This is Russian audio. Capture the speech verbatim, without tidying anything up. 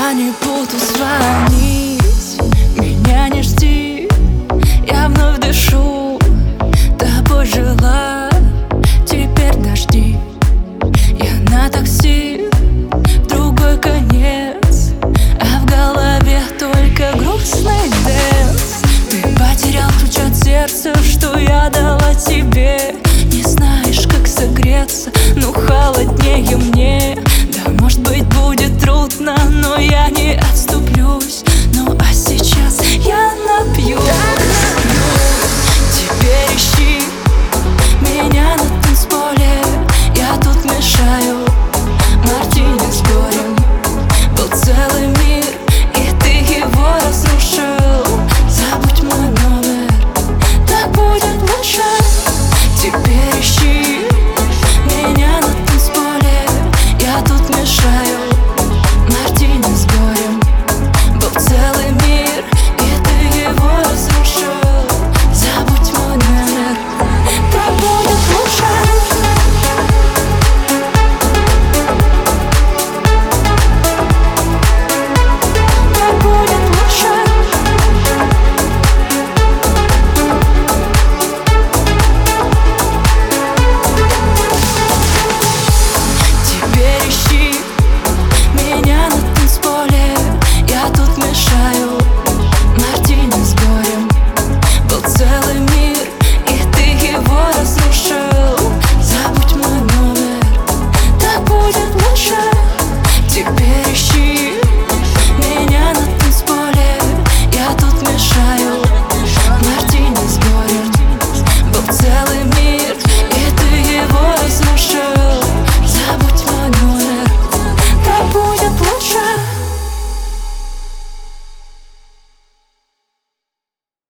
Я не буду звонить, меня не жди. Я вновь дышу, тобой жила, теперь дожди. Я на такси, в другой конец, а в голове только грустный дэнс. Ты потерял ключ от сердца, что я дала тебе. Не знаешь, как согреться, ну холоднее мне. Да, может быть, будет трудно, но я не отстану.